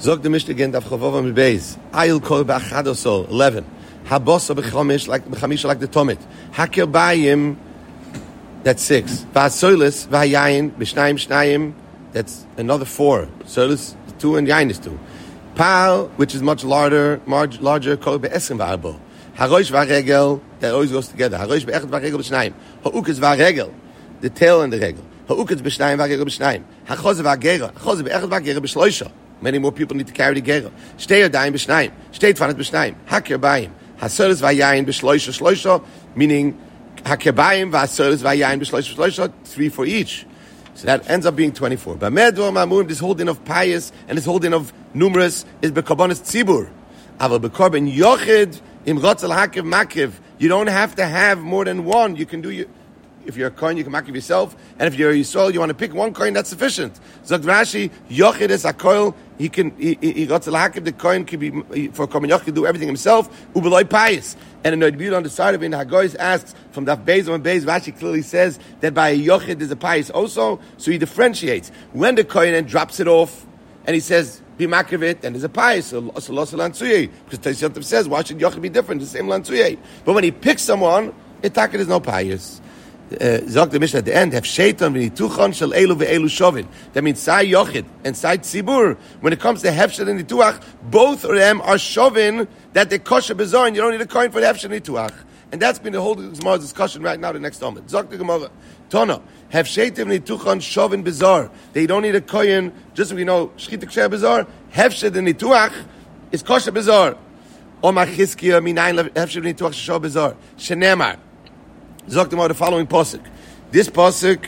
Zog the Mishnah again, Daf Chavova mit Beis. Ayil kol b'achadosol, 11. Habosa b'chamish, like the tomit. Hakir bayim, that's 6. V'asoilis, v'hayayin, b'shnayim, shnayim, that's another 4. Soilis, 2, and yayin is 2. Pal, which is much larger, kol b'esim v'arbo. Harosh v'aregel, that always goes together. Harosh b'echet v'aregel b'shnayim. Ha'ukes v'aregel, the tail and the regel. Ha'ukes b'shnayim v'aregel b'shnayim. Ha'choz v'agera, ha'choz b'echet v'agera b'shloisha. Many more people need to carry the gera. Shtei yadayim b'shnayim. Shtei tfanet b'shnayim. Hakir bayim. Hasolis v'ayayin b'shloisha shloisha, meaning hakir bayim v'hasolis v'ayayin b'shloisha shloisha, 3 for each. So that ends up being 24. But medor mamurim, this whole din of pious and this whole din of numerous is bekarbonis tzibur. Aval bekarban yochid im rotzel hakiv makiv. You don't have to have more than one. You can do if you're a coin, you can makiv yourself, and if you're a Yisrael, you want to pick one coin, that's sufficient. Zog Rashi, yochid is a coil. He rotzel hakiv, the coin can be for common yochid, do everything himself. Ubeloi pious. And in the Nodbiyut on the side of it, Hagoyis asks from Daf Beis on Beis, Rashi clearly says that by a yochid there's a pious also, so he differentiates. When the coin then drops it off, and he says, be makiv it, then there's a pious, so los lantzuyeh. Because Tosfos Yontif says, why should yochid be different? The same lantzuyeh. But when he picks someone, itakid is no pious. Zog the Mishnah at the end, have shaitan v'nituchon shel elu ve'elu shovin. That means sai yochid and sai tzibur. When it comes to hefshet and nituach, both of them are shovin that they kosher bezor, and you don't need a coin for the hefshet and nituach. And that's been the whole Gemara discussion right now. The next moment, Zog the Gemara, Tona, have shaitan v'nituchon shovin bezor. They don't need a coin. Just so we know, shchita ksher bezor, hefshet and nituach is kosher bezor. Omar Chizkiya minayin hefshet and nituach shov bezor. Shenemar. Zogt the following pasuk. This pasuk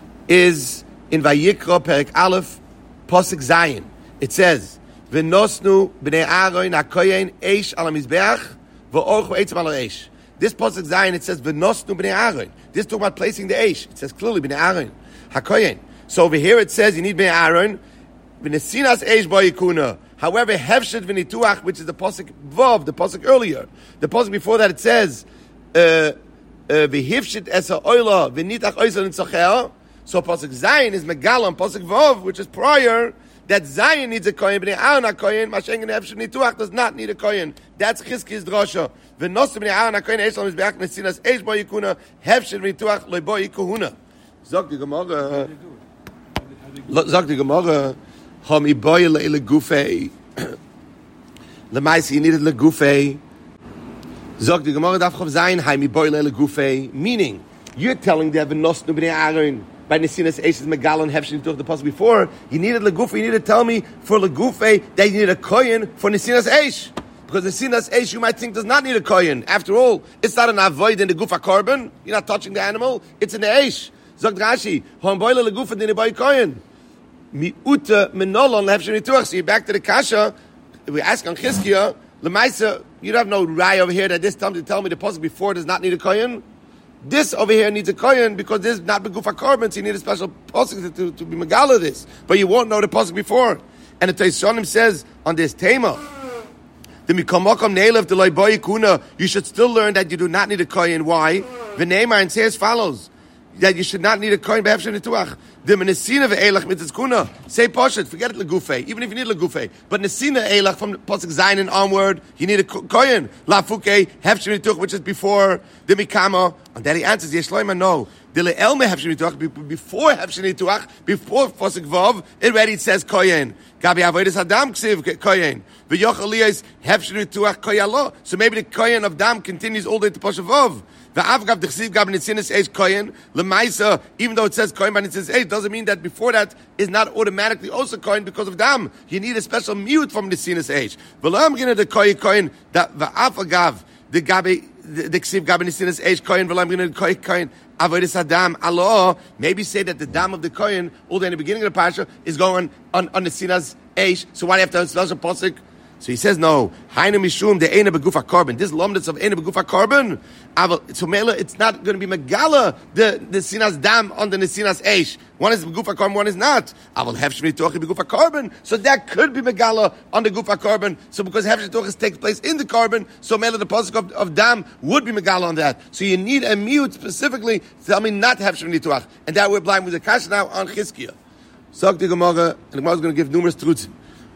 is in Vayikra Perek Aleph, pasuk Zayin. It says, "V'nosnu b'nei Aaron hakoyen eish al hamizbeach v'orchu eitzim al eish." This pasuk Zayin, it says, "V'nosnu b'nei Aaron." This is talking about placing the eish. It says clearly b'nei Aaron hakoyen. So over here it says you need b'nei Aaron v'nesinas eish ba'yikuna. However, hefshet v'nituach, which is the pasuk Vav, the pasuk earlier, the pasuk before that it says. V'hifshit esa oila v'nitach oisel in. So pasuk Zayin is megalam pasuk Vov, which is prior. That Zayin needs a kohen. Bnei Aaron hakohen. Mashengen hefshit nituach does not need a kohen. That's Chizki's drasha. V'nosim bnei Aaron hakohen eish lam mizbeach nesinas eish bo yikuna hefshit nituach loy bo yikuhuna. Zog the Gemara. Zog the Gemara. Hami boy legufei. Lemaisi you needed legufei. Zog the Gemara daf chav zayin hay mi boile le gufei. Meaning, you're telling them v'nosnu b'nei Aaron by nesinas eish megalon hefshin to the pasuk before. You needed le gufei. You need to tell me for le gufei that you need a kohen for nesinas eish, because nesinas eish you might think does not need a kohen. After all, it's not an avoid in the gufa carbon. You're not touching the animal. It's in the eish. Zog Rashi hom boile le gufa dine boy kohen mi uta menolon hefshin nituach. So you're back to the kasha. We ask on Chizkiya. Lemaisa, you don't have no rye over here that this time to tell me the pasuk before does not need a kohen. This over here needs a kohen because this is not begufa carbon, so you need a special pasuk to be megala this. But you won't know the pasuk before. And the Tosfonim says on this tema, the mikomakam ne'elev the loy kuna, you should still learn that you do not need a kohen. Why? The Neymar and say as follows, that you should not need a kohen b'hefshet nituach. The nesina ve'elach mitzvah say poshet, forget it legufei, even if you need legufei. But nesina elach from pasuk Zayin and onward, you need a kohen. La fukei hefshet nituach, which is before the mikama. And then he answers, Yeshloima no. The le'elme hefshet nituach, before hefshet nituach, before pasuk Vav, already it says kohen. Gabi avodas adam ksiv kohen. V'yochel liyos hefshet nituach koyalo. So maybe the kohen of dam continues all the way to pasuk Vav. Even though it says kohen by nitzinas eish, doesn't mean that before that is not automatically also kohen because of dam. You need a special mute from nitzinas eish. V'lam gina the kohen that v'afagav the gabi the ksiv gabi nitzinas eish kohen v'lam gina the kohen avodas adam Allah. Maybe say that the dam of the kohen all the in the beginning of the parasha is going on nitzinas eish. So why do you have to have a special pasuk? So he says, no. Hainu mishum de eina begufa carbon. This lumdus of eina begufa carbon. So Mela, it's not going to be megala the sinas dam on the nesinas eish. One is begufa carbon, one is not. Aval hefshmi tochi begufa carbon. So that could be megala on the gufa carbon. So because hefshmi tochi takes place in the carbon, so Mela the pasuk of dam would be megala on that. So you need a mute specifically to tell me not hefshmi toach, and that we're blind with the kasha now on Chizkiya. Zog the Gemara, and the Gemara is going to give numerous truths.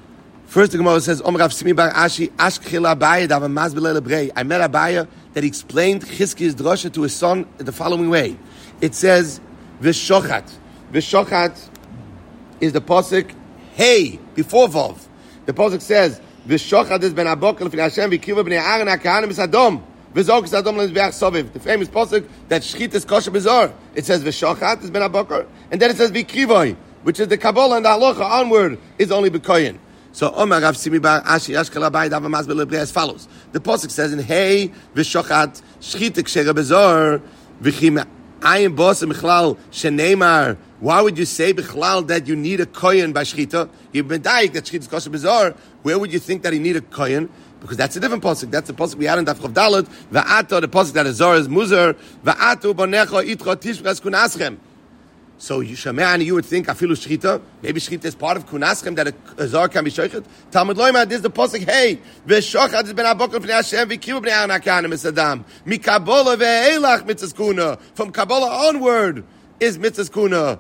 First, the Gemara says, Om Rav Simi bar Ashi, Ashkil Abaya, Dava Mazbele Lebrei. I met Abaya that he explained Chizki's drasha to his son the following way. It says, V'shochat. V'shochat is the pasuk, hey, before Vav. The pasuk says, V'shochat is ben Abokal Fin Hashem, V'kiva b'nei Aaron HaKahanim Misadom. V'zok Sadom L'Nizbeach Soviv. The famous pasuk that Shchit is kosher bezor. It says, V'shochat is ben Abokal. And then it says, V'kivoi, which is the Kabbalah and the Halacha onward, is only B'koyin. So Omar Rav Simi bar Ashi Ashkel Abai Dava Mazbel Lebrei as follows. The pasuk says in Hey v'shochat shchita ksheira bezor v'chim ayin bosem bichlal sheneimar. Why would you say bichlal that you need a kohen by shchita? You've been daik that shchita is kosher bezor. Where would you think that you need a kohen? Because that's a different pasuk. That's the pasuk we had in Daf Chav Dalet. Va'ato, the pasuk that is zor is muzar. Va'ato bonecho itcho tishbras kunaschem. So you Shameani, you would think afilu shchita. Maybe shchita is part of kunaschem that a zar can be shochet. Talmud loyma, this is the pasuk. Hey, v'shochat is ben abokol fnei Hashem v'kivu bnei Aaron HaKahanim misadam mikabola ve'elach mitzvahs kuna. From Kabbalah onward is mitzvahs kuna.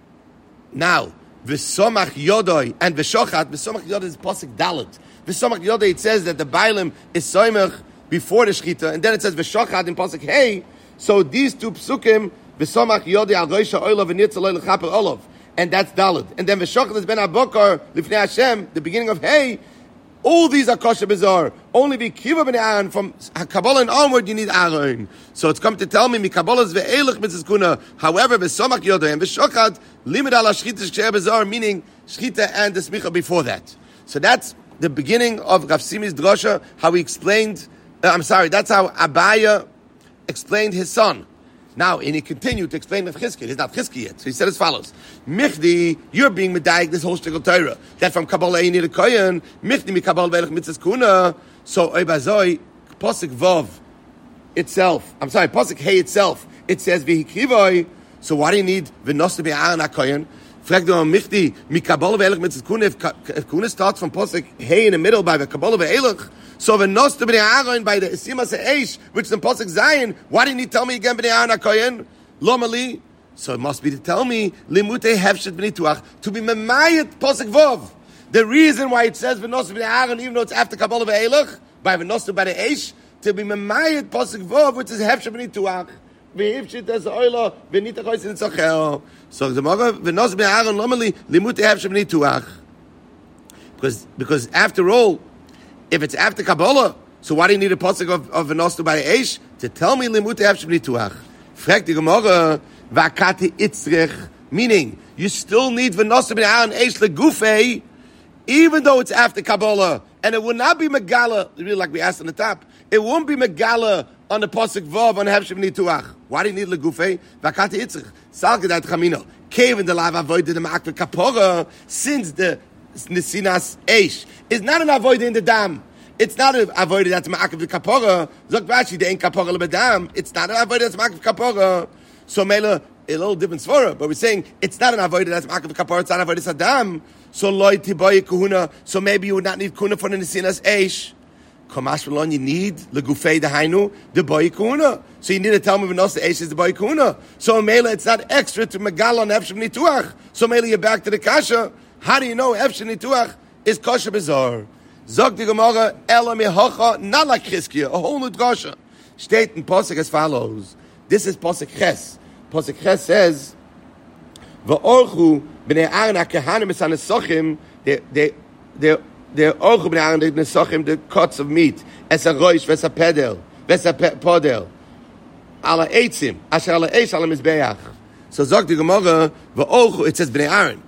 Now v'somach yodoi and v'shochat. V'somach yodoi is pasuk dalet. V'somach yodoi, it says that the bailim is soimach before the shchita, and then it says v'shochat in pasuk hey. So these two psukim. V'somach yodi al roisha oilav v'nirtzaloi l'chaper olav, and that's daled. And then v'shochat is ben abokar lifnei Hashem, the beginning of hey. All these are kosher bizarre. Only v'kiva b'nei Aaron, from Kabbalah and onward you need Aaron. So it's come to tell me mikabbalah's ve'elach mitzvahs kuna. However, v'somach yodi and v'shochat limit ala shchita shkei bizarre, meaning shchita and the smicha before that. So that's the beginning of Rav Simi's drasha. How he explained. That's how Abaya explained his son. Now, and he continued to explain with Chizki. He's not Chizki yet. So he said as follows. Michdi, you're being medayik this whole shtickle Torah. That from Kabbalah you need a kohen. Michdi mi Kabbalah ve'elach mitzvahs kuna. So, oibazoi, Pasuk Vav itself. Pasuk Hey itself. It says, v'hikivoi. So why do you need v'nosta be'aran ha-kohen? Frag do Michdi, mi Kabbalah ve'elach mitzvahs kuna. If kuna starts from Pasuk Hey in the middle by the Kabbalah ve'elach, so when nosta b'nei Aaron by the Isimas Eish, which is in Pasuk Zayin, why didn't he tell me again b'nei Aaron HaKoyen? Lomali. So it must be to tell me limutei hefshet b'nei tuach, to be memayet Pasuk Vav. The reason why it says v'nosta b'nei Aaron, even though it's after Kabbalah ve'elach, by v'nosta b'nei Eish, to be memayet Pasuk Vav, which is hefshet b'nei tuach. V'hifshit as oila v'nita choyz in tzachel. So the Gemara v'nosta b'nei Aaron lomali limutei hefshet b'nei tuach. Because after all, if it's after Kabbalah, so why do you need a pasuk of v'nostu by Eish to tell me limutei hefshet b'nei tuach? Fragt the Gemara v'akati itzrich, meaning you still need v'nostu b'nei Aaron Eish legufei, even though it's after Kabbalah, and it will not be megala. Really, like we asked on the top, it won't be megala on the pasuk vav on hefshet b'nei tuach. Why do you need legufei? V'akati itzrich salgedat chamino kevin the lav avoid the ma'ak v'kapora, since the Nesinas Eish is not an avoid in the dam. It's not an avoid that's ma'akev the kapora. Zok Rashi the ain't kapora lebedam. It's not an avoid that's ma'akev kapora. So Mela a little different svara, but we're saying it's not an avoid that's ma'akev kapora. It's not an avoid that's adam. So loy tiboy kuhuna. So maybe you would not need kuna for the Nesinas Eish. Kamash Malon, you need legufei dehainu the boy kuhuna. So you need to tell me when the Eish is the boy kuhuna. So Mela it's not extra to megal on hefshem nituach. So Mela you're back to the kasha. How do you know Efshen Nituach is kosher bizarre? Zog the Gemara, Ela mehocha, not like Chizkiah, a whole new drasha. State in Pasuk as follows. This is Pasuk Ches. Pasuk Ches says, V'orchu b'nei Aaron ha-kehanim es ha-nesochim, they're orchu b'nei Aaron ha-nesochim, the cuts of meat, es ha-roish, ves ha-pedel, ves ha-podel, ala eitzim, asher ala eish ala mizbeach. So Zog the Gemara, V'orchu, it says b'nei Aaron,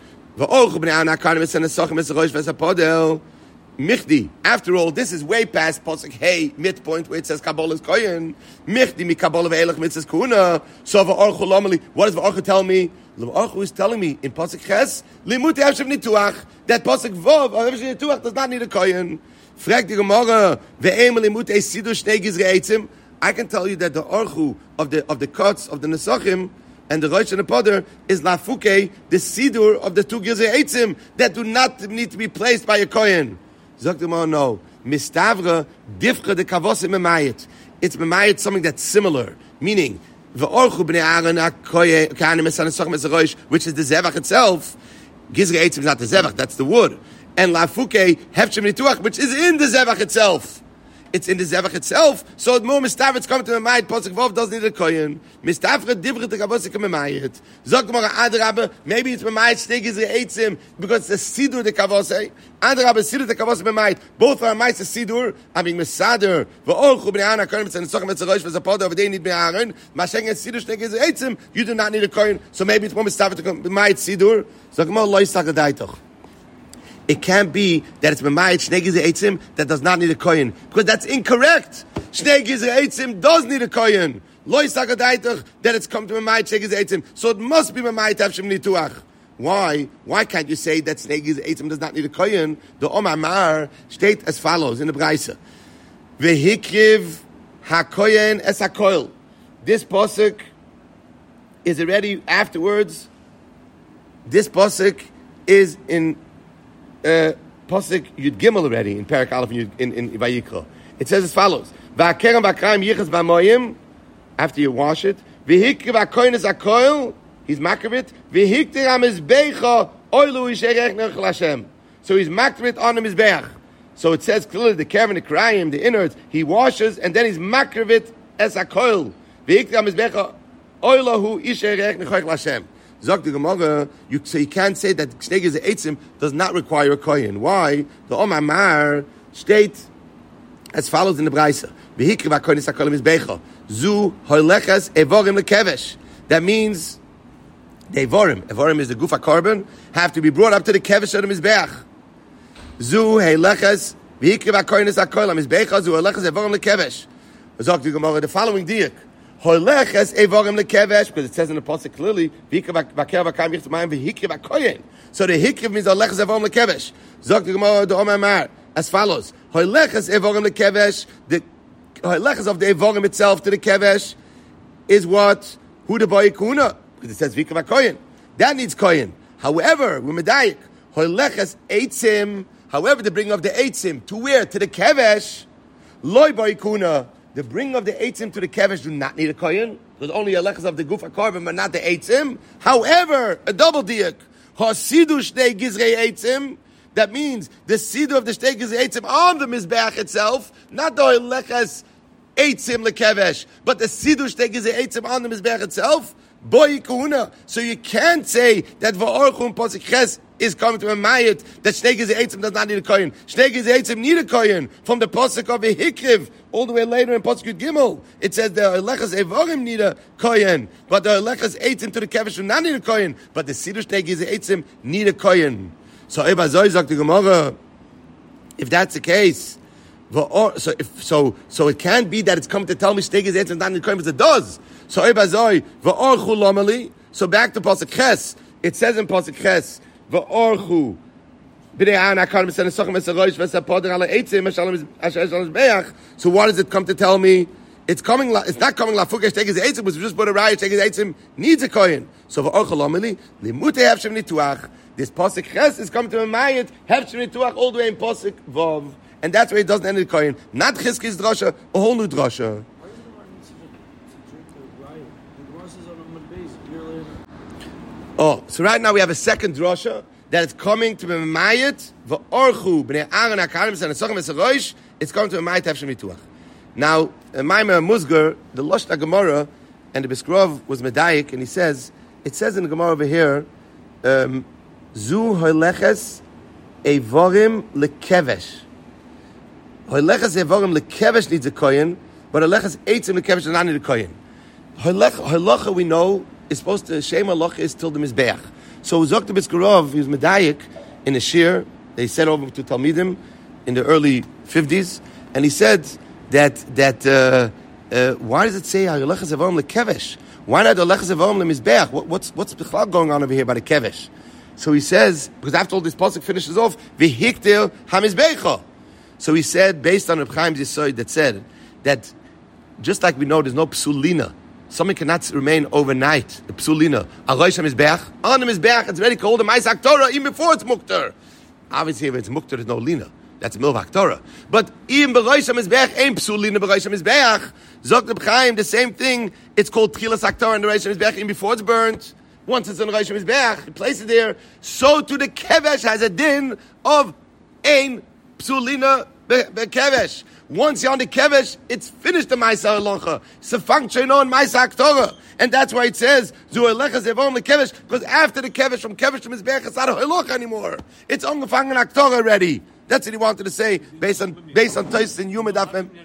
after all, this is way past Pasuk Hey, midpoint where it says Kabbalah is Kohen. Michdi mi Kabbalah ve'elach mitzvahs kuna. So v'orchu lomali. What does v'orchu tell me? V'orchu is telling me in Pasuk Ches limutei hefshet b'nei tuach that Pasuk Vav of hefshet b'nei tuach does not need a Kohen. Frag the Gemara ve'em limutei sidur shnei gizrei eitzim. I can tell you that the orchu of the cuts of the nesachim and the Rosh and the Poder is lafuke, the sidur of the two gizrei eitzim that do not need to be placed by a kohen. Zok the Gemara, no. Mistavra difcha de kavosim memayit. It's memayit something that's similar, meaning the orchu bnei Aaron kahanim es hanesachim es rosh, which is the zevach itself. Gizrei eitzim is not the zevach, that's the wood. and lafuke hefshem nituach, which is in the zevach itself. It's in the zevach itself, so the more mistavrit's come to Memayit, Posuk Vov doesn't need a kohen. Mistavrit divrit the kabosik Memayit. Zok Gemara Adrabah, maybe it's Memayit shnei gizrei eitzim because it's the sidur the kavosei. Adrabah sidur the kavosei Memayit. Both are Memayit sidur. I mean misader. V'orchu b'nei Aaron kohen mitzvah nesochem etzerosh v'zapoda v'dei need b'nei Aaron. Masheng et sidur shnei gizrei eitzim. You do not need a kohen. So maybe it's more mistavrit the Memayit sidur. Zok Gemara lo yisag adaitoch. It can't be that it's Memayit Shnei Gizrei Eitzim that does not need a kohen, because that's incorrect. Shnei Gizrei Eitzim does need a kohen. Lo yisag adaitoch that it's come to Memayit Shnei Gizrei Eitzim, so it must be Memayit Hefshem Nituach. Why? Why can't you say that Shnei Gizrei Eitzim does not need a kohen? The Omar Mar state as follows in the Braisa: Vehikriv hakohen es hakoil. This pasuk is already afterwards. This pasuk is in Posik Yud Gimel already in Parak Aleph in Vayikra. It says as follows: Va'kerem v'akrayim yichas b'moyim. After you wash it, v'hikri v'akoyin is akoil. He's makavit. V'hikri hamizbecha oilu yisherech nechel Hashem. So he's makavit on the mizbeach. So it says clearly the kerem and the krayim, the innards, he washes and then he's makavit as akoil. V'hikri hamizbecha oilu yisherech nechel Hashem. Zok the Gemara, so you can't say that Shnei Gizrei Eitzim does not require a kohen. Why? The Omar Mar state as follows in the Braisa: V'hikri v'akohen is hakolim mizbecha zu hoylechas evorim lekevesh. That means the evorim is the gufa korban, have to be brought up to the kevesh of the mizbeach. Zu hoylechas v'hikri v'akohen is hakolim mizbecha zu hoylechas evorim lekevesh. Zok the Gemara, the following diak. Hoyleches evorim lekevesh, because it says in the pasuk clearly, v'hikriv v'aker v'kam yichtamayim v'hikriv v'koyen. So the hikriv means hoyleches evorim lekevesh. Zok the Gemara the Omar Mar as follows: Hoyleches evorim lekevesh. The hoyleches of the evorim itself to the kevesh is what? Hu the boy kuna, because it says v'hikriv v'koyen. That needs koyen. However, we're medayik. Hoyleches eitzim. However, the bringing of the eitzim to where? To the kevesh. Loy boy kuna. The bringing of the eitzim to the kevesh do not need a kohen. There's only a lechas of the gufa korban, but not the eitzim. However, a double diak, hasidu shnei gizrei eitzim. That means the sidu of the shnei gizrei eitzim on the mizbeach itself, not the lechas eitzim lekevesh, but the sidu shnei gizrei eitzim on the mizbeach itself. Boy kahuna. So you can't say that va'orchum posik ches is coming to a mayit that shnei gizrei eitzim does not need a kohen. Shnei gizrei eitzim need a kohen from the posik of a hikriv. All the way later in Posuk Yud Gimel, it says the Elechas Evorim need a kohen, but the Elechas Eitzim to the Kevesh do not need a kohen, but the Sidur Shnei Gizrei Eitzim need a kohen. So Eba Zoi sagt the Gemara, if that's the case, so it can't be that it's coming to tell me Shnei Gizrei Eitzim not need a kohen, because it does. So Eba Zoi v'orchu lomeli. So back to Posuk Ches, it says in Posuk Ches v'orchu. So what does it come to tell me? It's not coming lafukesh tegez eitzim, which just put a raya tegez eitzim needs a kohen. So v'orchalomeli limute hefshem nituach. This pasuk ches is coming to a mayit hefshem nituach all the way in pasuk vov, and that's where it doesn't end the kohen. Not chizkis drasha, a whole new drasha. Oh, so right now we have a second drasha that it's coming to be Memayit v'orchu b'nei Aaron hakarim v'sochem v'sarosh. It's coming to be Memayit hefshem nituach. Now, Maimah Musgar, the Loshna Gemara, and the Biskrov was Medayik, and he says, it says in the Gemara over here, Zu hoyleches evorim lekevesh. Hoyleches evorim lekevesh needs a kohen, but hoyleches eitzim lekevesh does not need a kohen. Hoylecha we know is supposed to, Shem halacha is till the Mizbeach. So Zok the Biskrov, he was Medayik in a shir, they said over to Talmidim in the early 50s, and he said that why does it say Hoyleches evorim lekevesh? Why not Hoyleches evorim lemizbeach? What's going on over here by the kevesh? So he says, because after all this pasuk finishes off, v'hikter hamizbecha. So he said, based on Reb Chaim Zisoid, that said that just like we know there's no psulina, something cannot remain overnight. The psulina, aroish hamizbeach, on the mizbeach, it's already called a ma'is haktorah even before it's mukter. Obviously, if it's mukter, there's no lina. That's a milv haktorah. But even b'roish hamizbeach ain't psulina b'roish hamizbeach. Zok Reb Chaim, the same thing. It's called tchilas haktorah in the roish hamizbeach even before it's burnt. Once it's in the roish hamizbeach, you place it there. So to the kevesh has a din of Ein psulina bekevesh. Once you're on the kevesh, it's finished the Maisa Halacha. It's a function on Maisa Aktorah. And that's why it says, Zu Halacha Zevom Lekevesh, because after the kevesh, from kevesh to Mizbeach, it's not a Halacha anymore. It's ongefangen Aktorah already. That's what he wanted to say, based on Tosis and Yuma Daf Mem.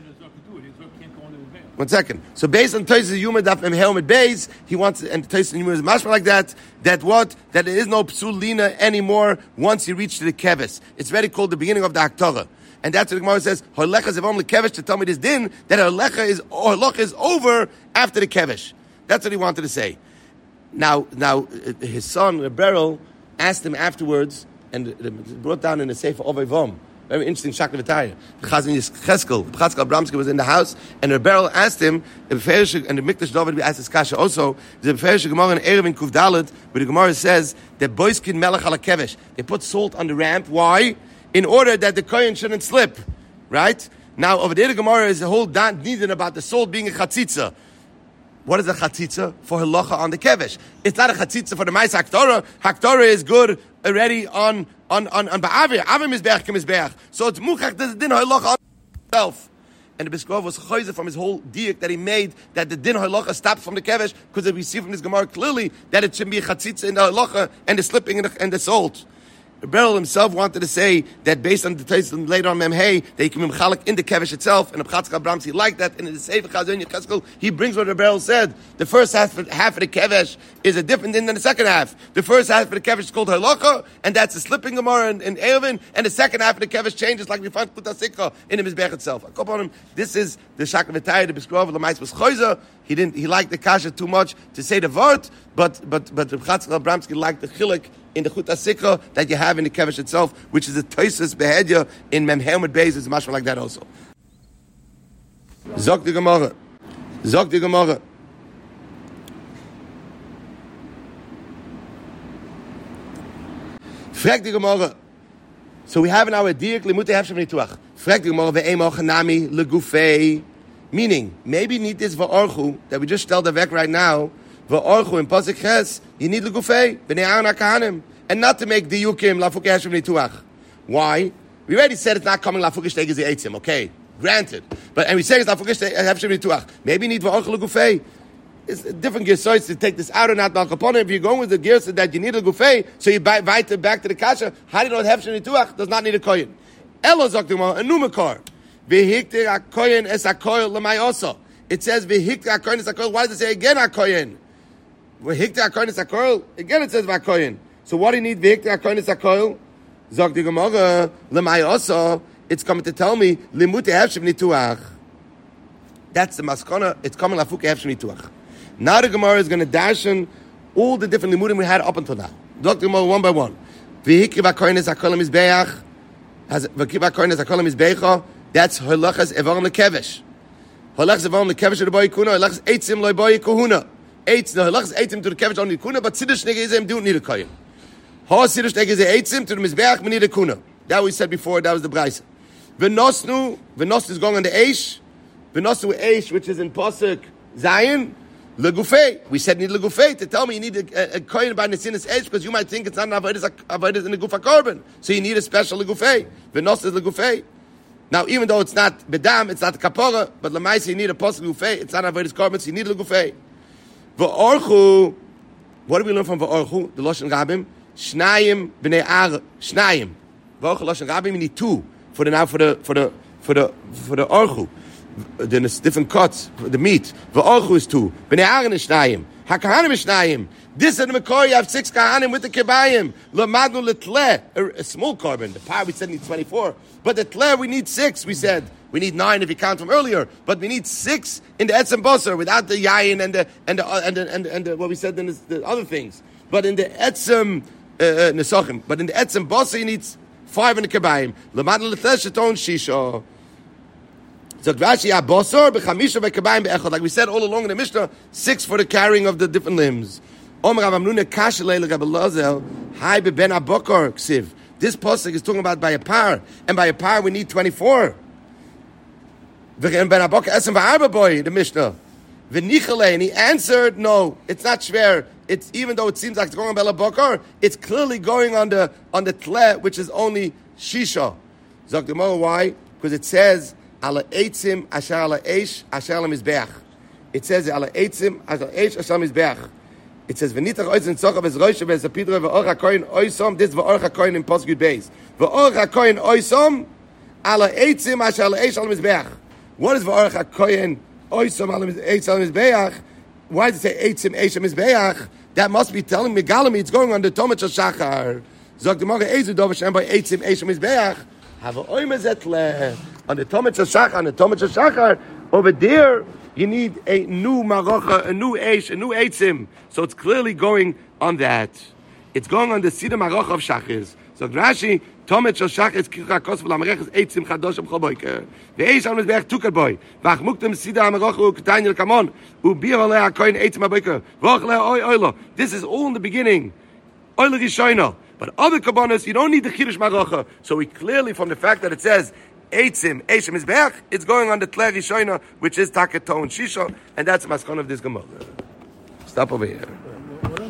One second. So based on Tosis and Yuma Daf Mem Helmet Beis, he wants, and Tosis and Yuma is mashma like that, that there is no Psulina anymore once you reach to the kevesh. It's very called the beginning of the Aktorah. And that's what the Gemara says, Halecha Zevom Lekevesh, to tell me this din, that Halecha is over after the Kevesh. That's what he wanted to say. Now, his son, Beryl, asked him afterwards, and brought down in the Sefer Ovei Vom, very interesting Shakla V'Taya. The Chazan Cheskel Abramsky was in the house, and Beryl asked him, and the Mikdash David asked his kasha also, the Beferish Gemara in Erev in Kuf Dalet, where the Gemara says, that Boiskin Melech Ala Kevesh, they put salt on the ramp. Why? In order that the kohen shouldn't slip, right? Now, over there, the Gemara is a whole needed about the salt being a chatzitza. What is a chatzitza? For halacha on the kevesh. It's not a chatzitza for the mais haktorah. Haktorah is good already on ba'avir. Avim is be'ach k'mizbeach. So it's muchach, there's a din halacha on himself. And the Biskrov was chayzer from his whole diak that he made, that the din halacha stops from the kevesh, because we see from this Gemara clearly that it should be a chatzitza in the halacha and the slipping and the salt. Beryl himself wanted to say that based on the taste later on Memhei, that he can be mechalik in the kevesh itself, and the Chatzka Abramsky liked that, and in the Sefer Chazon Yecheskel, he brings what Beryl said. The first half of the kevesh is a different thing than the second half. The first half of the kevesh is called halacha, and that's a slipping Gemara in Erevin, and the second half of the kevesh changes like we find Kutasikha in the Mizbech itself. I call on him, this is the Shakla V'Taya, the Biskrov, the Mais was Choyzer. He liked the kasha too much to say the word, but the Chatzka Abramsky liked the chilik in the Chuta Sikha that you have in the kevesh itself, which is a Tosis Behedya in Memhelmet Beis, is mashma like that also. Zok the Gemara. Frag the Gemara. So we have in our diak limute hefshem nituach. Frag the Gemara ve'emo chanami legufei. Meaning, maybe you need this va'orchu that we just tell the vek right now. Va'orchu in pasuk ches, you need legufei b'nei Aaron HaKahanim, and not to make diyukim lafukei hashem nituach. Why? We already said it's not coming lafukei shtei gezi eitzim. Okay, granted. And we say it's lafukei hashem nituach. Maybe you need va'orchu legufei. It's a different gearsois to take this out or not. If you're going with the gearsois that you need a gufei, so you bite it back to the kasha. How do you know that hefshem nituach does not need a koyin? Elo zakduma a numakar. V'hiktir akoyin es akoyel l'mayosa. It says v'hiktir akoyin es akoyel. Why does it say again akoyin? V'hiktir akoyin es akoyel. Again it says v'akoyin. So what do you need v'hiktir akoyin es akoyel? Zok the Gemara l'mayosa. It's coming to tell me limute hefshem nituach. That's the maskana. It's coming lafuke hefshem nituach. Now the Gemara is going to dash in all the different limudim we had up until now. Zok the Gemara one by one. V'hiktir akoyin es akoyel mizbeach. V'hiktir akoyin es akoyel mizbecha. That's halachas evarim lekevesh. Halachas evarim lekevesh to the boy kuna. Halachas eitzim loy boy kahuna. Eitz the halachas eitzim to the kevesh only kuna, but siddush negezem do need a koyin. Ha siddush negezem eitzim to the mizbeach we need a kuna. That we said before. That was the brayse. V'nosnu is going on the eish. V'nosnu eish, which is in pasuk Zion. Legufei. We said need legufei to tell me you need a koyin by nesinas eish because you might think it's not an avodas in the gufa korban. So you need a special legufei. V'nosnu is legufei. Now, even though it's not bedam, it's not kapora, but lemaisa you need a posel gufei. It's not avodas korban, so you need a gufei. V'orchu. What do we learn from v'orchu? The loshen rabim. Shnayim b'nei ar. Shnayim. V'orchu loshen rabim. You need two for the orchu. Then it's different cuts for the meat. V'orchu is two. B'nei ar is shnayim. HaKahanim is shnayim. This and the Makor, you have 6 kahanim with the kebayim. Lamadnu letleh, a small carbon. The par we said needs 24, but the tleh we need 6. We said we need 9 if you count from earlier, but we need 6 in the etzem basar without the yayin and the what we said in the other things. But in the etzem nesachim, but in the etzem basar you need 5 in the kebayim. Lamadnu letleh sheton shisha. So Rashi abosar b'chamisha b'kebayim be'echad. Like we said all along in the Mishnah, 6 for the carrying of the different limbs. This pasuk is talking about by a par, and by a par we need 24. The Mishnah. And he answered, no, it's not shver. It's even though it seems like it's going on Bela Bokar, it's clearly going on the tle, which is only shisha. Zog the Gemara, why? Because it says, ala eitzim asher ala eish asher ala mizbeach. It says, ala eitzim asher eish asher ala mizbeach. It says, v'nitach oizen tzocha v'zroisha v'zapidra v'or hakoyin oisom. This is v'or hakoyin in Pasuk Yud Beis. V'or hakoyin oisom ala eitzim asher ala eish ala mizbeach. What is v'or hakoyin oisom ala eish ala mizbeach? Why does it say eitzim eish ala mizbeach? That must be telling me, Galami, it's going on the Tomach Shachar. Zog the Gemara, Ezu Dov Hashem by eitzim eish ala mizbeach. Have a oimezetle on the Tomach Shachar. On the Tomach Shachar over there. You need a new marocha, a new eish, a new eitzim. So it's clearly going on that. It's going on the Sida marocha of Shachis. So Rashi, Tomet shel Shachis kichakos v'lamerechas eitzim chadosh b'choboyke. Ve'eish al mizbeach tukar boy. V'achmuktem Sida marocha u'ketayil kamon. U'bir alei hakoyin eitzim haboyke. V'och leh oy oylo. This is all in the beginning. Oylo rishoyno. But other kabbanos, you don't need the Kiddush marocha. So we clearly, from the fact that it says, Eitzim, Eishim is Beach, it's going on the Tler Rishoina, which is Taketo and Shisha, and that's the maskon of this Gemara. Stop over here.